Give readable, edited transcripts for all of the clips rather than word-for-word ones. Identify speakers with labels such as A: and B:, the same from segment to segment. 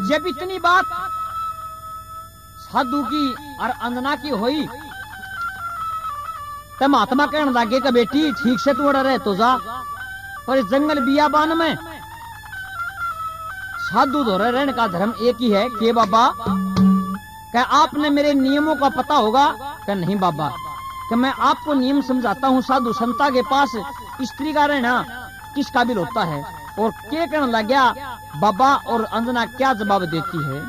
A: जब इतनी बात साधु की और अंजना की हुई तो महात्मा कहने लगे कि बेटी ठीक से तू रहे तो जा, और इस जंगल बियाबान में साधु धोरे रहने का धर्म एक ही है कि बाबा क्या आपने मेरे नियमों का पता होगा? क्या नहीं बाबा, कि मैं आपको नियम समझाता हूँ। साधु संता के पास स्त्री का रहना किस काबिल होता है? और क्या कहने लग गया बाबा, और अंजना क्या जवाब देती है?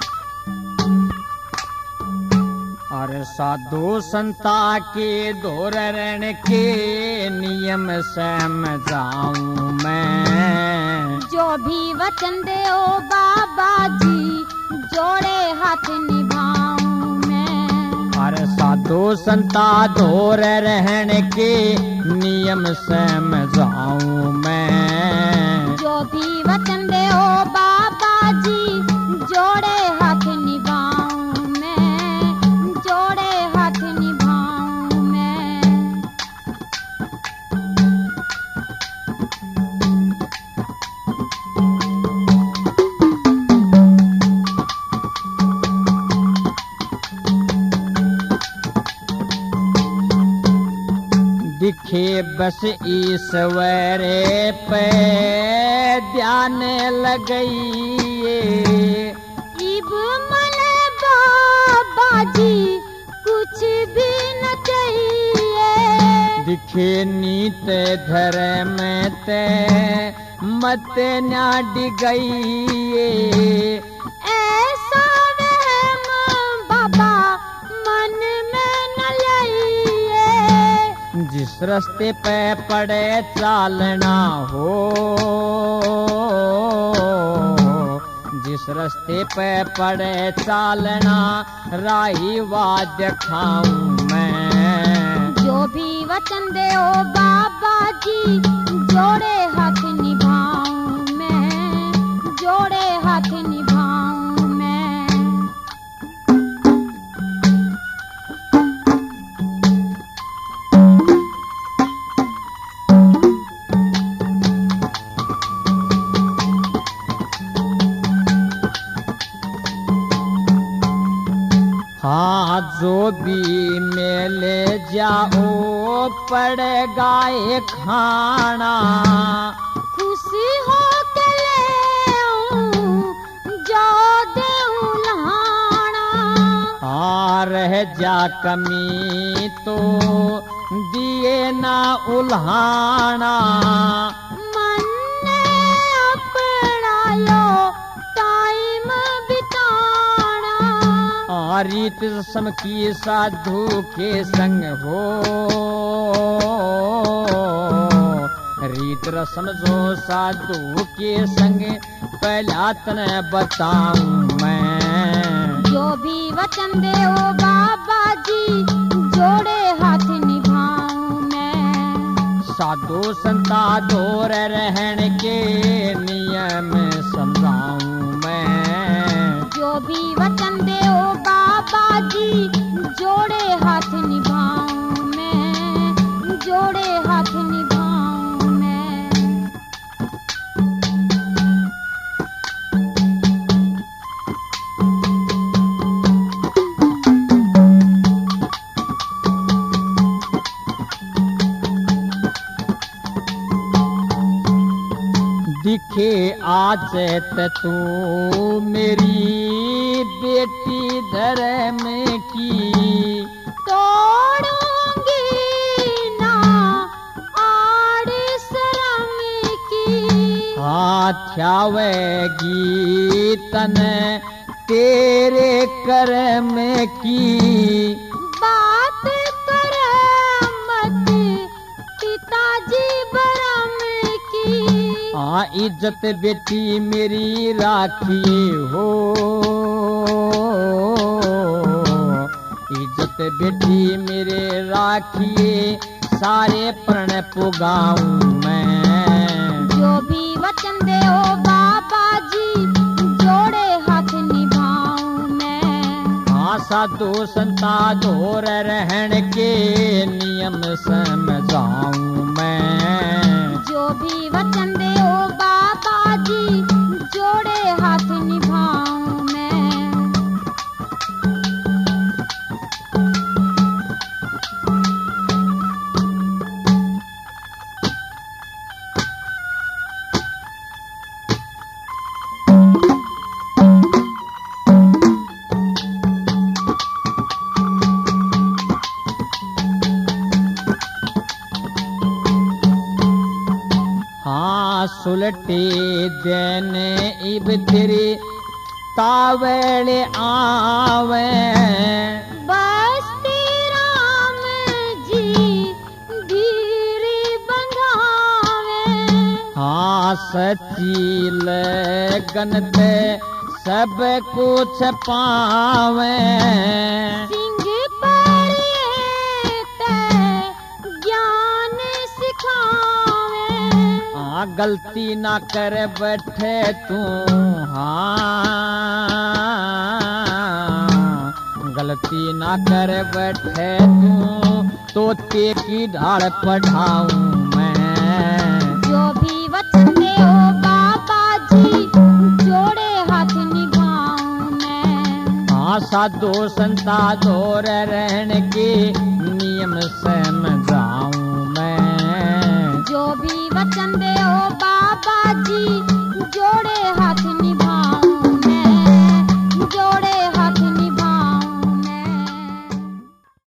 A: अरे साधु संता के दौर रहने के नियम समझाऊं मैं,
B: जो भी वचन दे ओ बाबा जी जोड़े हाथ निभाऊं मैं।
A: अरे साधु संता दौर रहने के नियम समझाऊं मैं,
B: जो भी वचन दे ओ बाबा जी जोड़े हाथ निभाऊं मैं, जोड़े हाथ निभाऊं मैं।
A: दिखे बस ईश्वर पे ध्यान लगइए,
B: इब मन बाबा जी कुछ भी न चाहिए।
A: दिखे नीत धर्म ते मत ना डिगइए,
B: ऐसा वहम बाबा मन में न लाइए।
A: जिस रास्ते पे पड़े चालना हो, जिस रास्ते पे पड़े चालना राही वाद्य खाऊं मैं।
B: जो भी वचन दे ओ बाबा जी जोड़े हाथ निभाऊं मैं, जोड़े हाथ निभाऊं मैं।
A: हाँ जो भी मेले जाओ पड़ेगा ये खाना,
B: खुशी हो के ले आऊं जो देऊं लहाना।
A: हाँ रह जा कमी तो दिए ना उल्हाना,
B: मन ने अपना लो टाइम बिताना।
A: रीत रस्म की साधु के संग हो, रीत रस्म जो साधु के संग पहला तने बताऊं मैं।
B: जो भी वचन दे ओ बाबा जी जोड़े हाथ निभाऊं मैं।
A: साधु संता दौर रहने के नियम समझाऊं मैं।
B: जो भी वचन दे ओ बाबा जी जोड़े हाथ निभाऊं मैं, जोड़े हाथ निभाऊं मैं।
A: दिखे आज तू मेरी बेटी धर्म की,
B: तोड़ूंगी ना आड़ शर्म की।
A: हाथ आवेगी तन तेरे कर्म की,
B: बात कर मत पिताजी बरम की।
A: हाँ इज्जत बेटी मेरी राखिए हो, इज्जत बेटी मेरे राखिए सारे प्रण पुगाऊं मैं।
B: जो भी वचन दे ओ बाबा जी जोड़े हाथ निभाऊं मैं।
A: हाँ साधु संता दौर रहने के नियम समझाऊं मैं।
B: जो भी वचन दे ओ बाबा जी जोड़े हाथ निभाऊं
A: सुलटे देने इब तेरे तावड़े आवे
B: बस्ती राम जी धीरे बंधावे
A: हाँ सच्ची लगन ते सब कुछ पावे
B: सिंह पड़े ते ज्ञान सिखावे
A: हाँ गलती ना कर बैठे तू हाँ गलती ना कर बैठे तू तोते की ढाल पढ़ाऊं मैं
B: जो भी वचन दे ओ बाबा जी जोड़े हाथ निभाऊं मैं
A: हाँ साधु संता दूर रहने के नियम समझाऊं मैं
B: जो भी वचन दे ओ बाबा